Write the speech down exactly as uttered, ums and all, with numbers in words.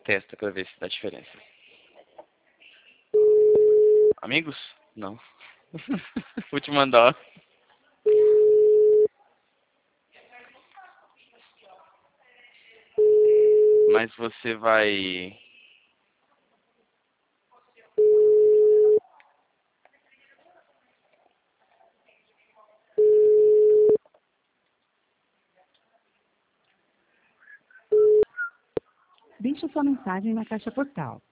testa pra ver se dá diferença. Amigos? Não. Vou te mandar. Mas você vai... Deixe sua mensagem na caixa postal.